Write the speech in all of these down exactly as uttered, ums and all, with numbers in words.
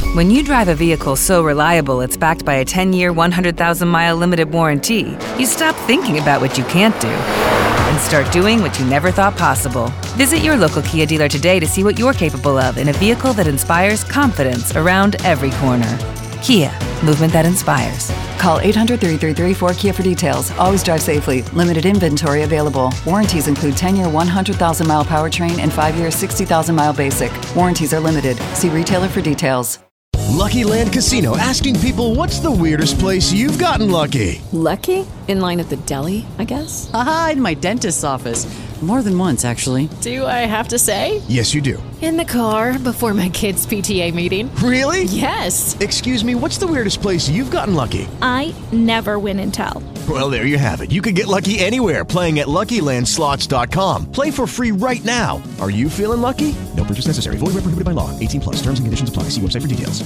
When you drive a vehicle so reliable it's backed by a ten-year, one hundred thousand mile limited warranty, you stop thinking about what you can't do and start doing what you never thought possible. Visit your local Kia dealer today to see what you're capable of in a vehicle that inspires confidence around every corner. Kia, movement that inspires. Call eight hundred, three three three, four K I A for details. Always drive safely. Limited inventory available. Warranties include ten-year, one hundred thousand mile powertrain and five-year, sixty thousand mile basic. Warranties are limited. See retailer for details. Lucky Land Casino, asking people, what's the weirdest place you've gotten lucky? Lucky? In line at the deli, I guess? Aha, in my dentist's office. More than once, actually. Do I have to say? Yes, you do. In the car before my kids' P T A meeting. Really? Yes. Excuse me, what's the weirdest place you've gotten lucky? I never win and tell. Well, there you have it. You can get lucky anywhere, playing at Lucky Land Slots dot com. Play for free right now. Are you feeling lucky? No purchase necessary. Void where prohibited by law. eighteen plus. Terms and conditions apply. See website for details.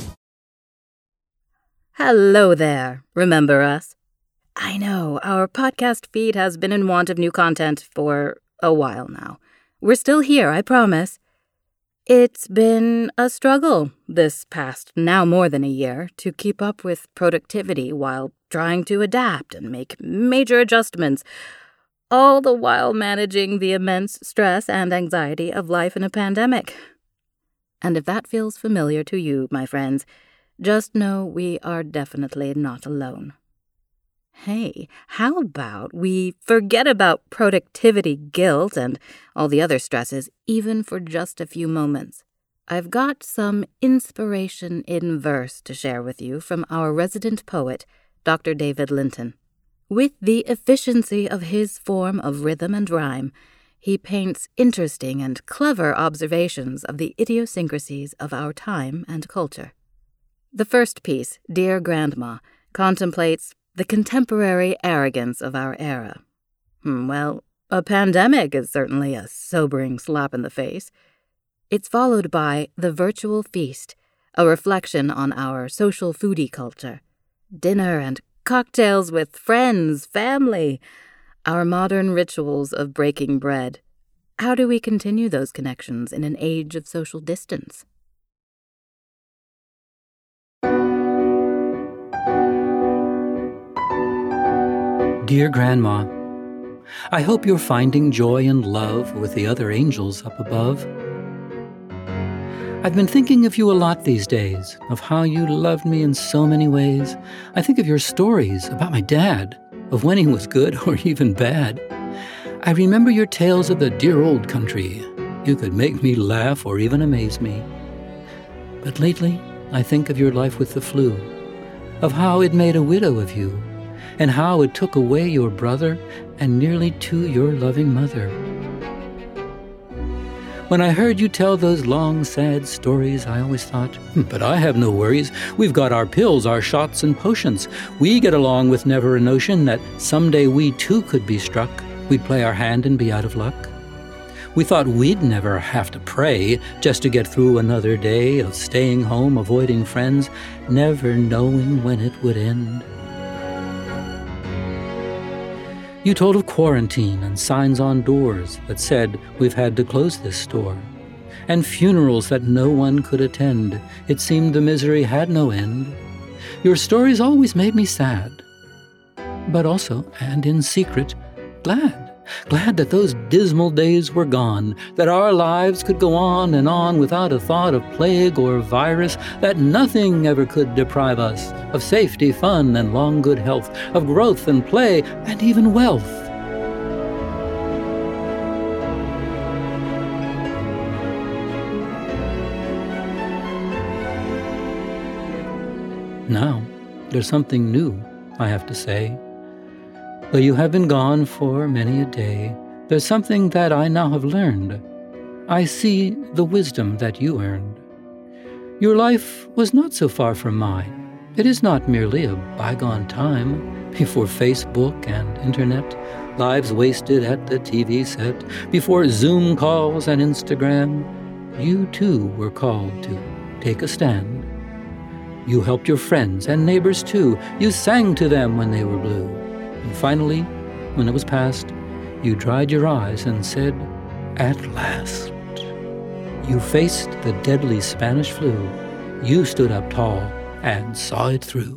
Hello there. Remember us? I know, our podcast feed has been in want of new content for a while now. We're still here, I promise. It's been a struggle this past now more than a year to keep up with productivity while trying to adapt and make major adjustments, all the while managing the immense stress and anxiety of life in a pandemic. And if that feels familiar to you, my friends, just know we are definitely not alone. Hey, how about we forget about productivity guilt and all the other stresses even for just a few moments? I've got some inspiration in verse to share with you from our resident poet, Doctor David Linton. With the efficiency of his form of rhythm and rhyme, he paints interesting and clever observations of the idiosyncrasies of our time and culture. The first piece, Dear Grandma, contemplates the contemporary arrogance of our era. Hmm, well, a pandemic is certainly a sobering slap in the face. It's followed by The Virtual Feast, a reflection on our social foodie culture. Dinner and cocktails with friends, family, our modern rituals of breaking bread. How do we continue those connections in an age of social distance? Dear Grandma, I hope you're finding joy and love with the other angels up above. I've been thinking of you a lot these days, of how you loved me in so many ways. I think of your stories about my dad, of when he was good or even bad. I remember your tales of the dear old country. You could make me laugh or even amaze me. But lately, I think of your life with the flu, of how it made a widow of you, and how it took away your brother and nearly to your loving mother. When I heard you tell those long, sad stories, I always thought, hmm, but I have no worries. We've got our pills, our shots and potions. We get along with never a notion that someday we too could be struck. We'd play our hand and be out of luck. We thought we'd never have to pray just to get through another day of staying home, avoiding friends, never knowing when it would end. You told of quarantine and signs on doors that said we've had to close this store, and funerals that no one could attend. It seemed the misery had no end. Your stories always made me sad, but also, and in secret, glad. Glad that those dismal days were gone, that our lives could go on and on without a thought of plague or virus, that nothing ever could deprive us of safety, fun, and long good health, of growth and play, and even wealth. Now, there's something new, I have to say. Though you have been gone for many a day, there's something that I now have learned. I see the wisdom that you earned. Your life was not so far from mine. It is not merely a bygone time, before Facebook and internet, lives wasted at the T V set, before Zoom calls and Instagram. You too were called to take a stand. You helped your friends and neighbors too. You sang to them when they were blue. And finally, when it was past, you dried your eyes and said, "At last." You faced the deadly Spanish flu. you stood up tall and saw it through.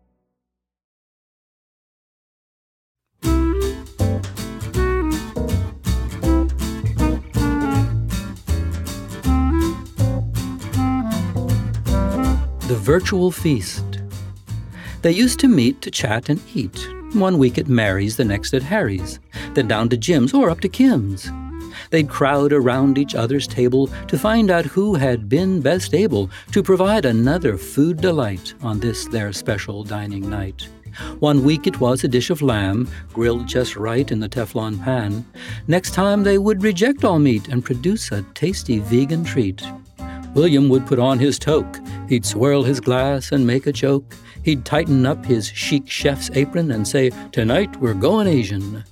The Virtual Feast. They used to meet to chat and eat. One week at Mary's, the next at Harry's, then down to Jim's or up to Kim's. They'd crowd around each other's table to find out who had been best able to provide another food delight on this their special dining night. One week it was a dish of lamb, grilled just right in the Teflon pan. Next time they would reject all meat and produce a tasty vegan treat. William would put on his toque. He'd swirl his glass and make a joke. He'd tighten up his chic chef's apron and say, "Tonight we're going Asian."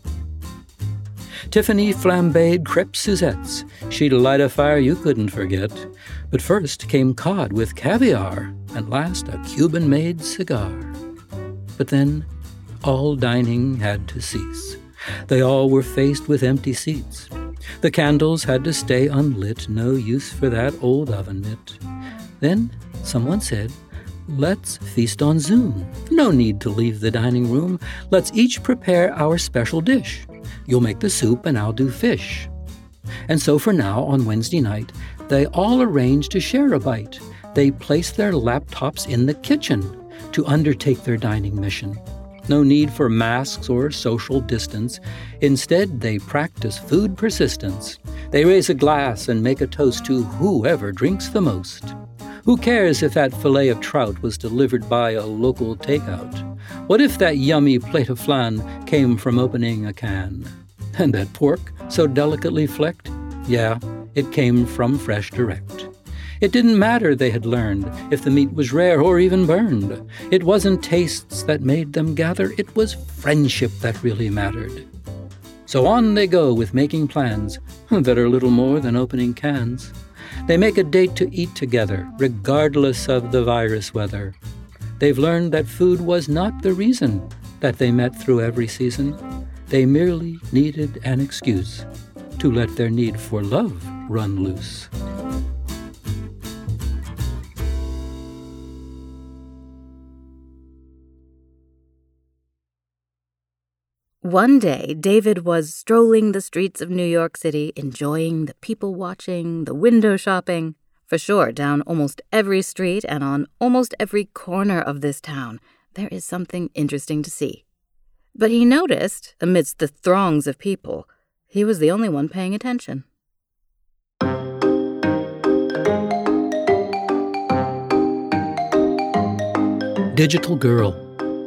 Tiffany flambéed crepe Suzettes. She'd light a fire you couldn't forget. But first came cod with caviar, and last a Cuban-made cigar. But then all dining had to cease. They all were faced with empty seats. The candles had to stay unlit, no use for that old oven mitt. Then someone said, "Let's feast on Zoom. No need to leave the dining room. Let's each prepare our special dish. You'll make the soup and I'll do fish." And so for now, on Wednesday night, they all arranged to share a bite. They placed their laptops in the kitchen to undertake their dining mission. No need for masks or social distance. Instead, they practice food persistence. They raise a glass and make a toast to whoever drinks the most. Who cares if that fillet of trout was delivered by a local takeout? What if that yummy plate of flan came from opening a can? And that pork, so delicately flecked? Yeah, it came from Fresh Direct. It didn't matter, they had learned, if the meat was rare or even burned. It wasn't tastes that made them gather, it was friendship that really mattered. So on they go with making plans that are little more than opening cans. They make a date to eat together, regardless of the virus weather. They've learned that food was not the reason that they met through every season. They merely needed an excuse to let their need for love run loose. One day, David was strolling the streets of New York City, enjoying the people watching, the window shopping. For sure, down almost every street and on almost every corner of this town, there is something interesting to see. But he noticed, amidst the throngs of people, he was the only one paying attention. Digital Girl.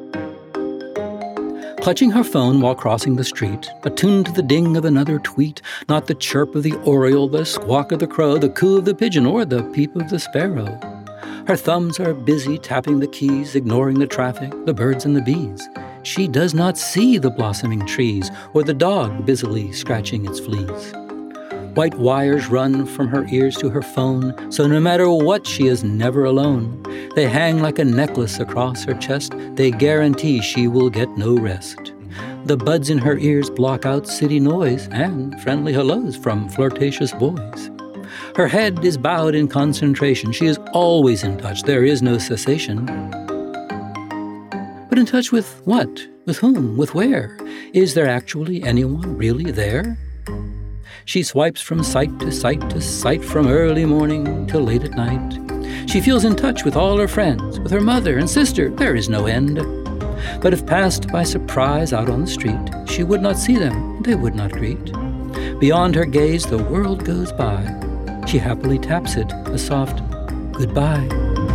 Clutching her phone while crossing the street, attuned to the ding of another tweet, not the chirp of the oriole, the squawk of the crow, the coo of the pigeon, or the peep of the sparrow. Her thumbs are busy tapping the keys, ignoring the traffic, the birds and the bees. She does not see the blossoming trees, or the dog busily scratching its fleas. White wires run from her ears to her phone, so no matter what, she is never alone. They hang like a necklace across her chest. They guarantee she will get no rest. The buds in her ears block out city noise and friendly hellos from flirtatious boys. Her head is bowed in concentration. She is always in touch. There is no cessation. But in touch with what? With whom? With where? Is there actually anyone really there? She swipes from site to site to site, from early morning till late at night. She feels in touch with all her friends, with her mother and sister, there is no end. But if passed by surprise out on the street, she would not see them, they would not greet. Beyond her gaze, the world goes by. She happily taps it, a soft goodbye.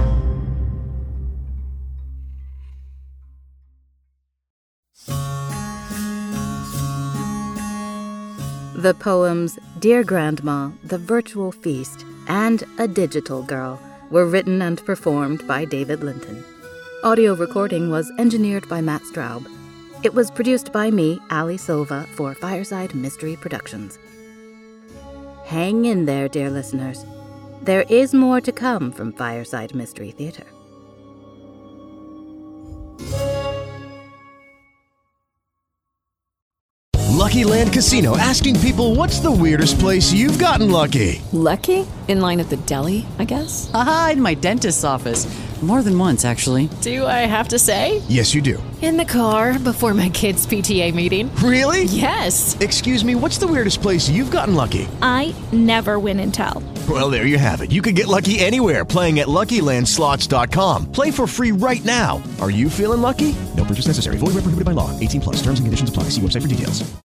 The poems Dear Grandma, The Virtual Feast, and A Digital Girl were written and performed by David Linton. Audio recording was engineered by Matt Straub. It was produced by me, Ali Silva, for Fireside Mystery Productions. Hang in there, dear listeners. There is more to come from Fireside Mystery Theater. Lucky Land Casino, asking people, what's the weirdest place you've gotten lucky? Lucky? In line at the deli, I guess? Aha, in my dentist's office. More than once, actually. Do I have to say? Yes, you do. In the car before my kids' P T A meeting. Really? Yes. Excuse me, what's the weirdest place you've gotten lucky? I never win and tell. Well, there you have it. You can get lucky anywhere, playing at Lucky Land Slots dot com. Play for free right now. Are you feeling lucky? No purchase necessary. Void where prohibited by law. eighteen plus. Terms and conditions apply. See website for details.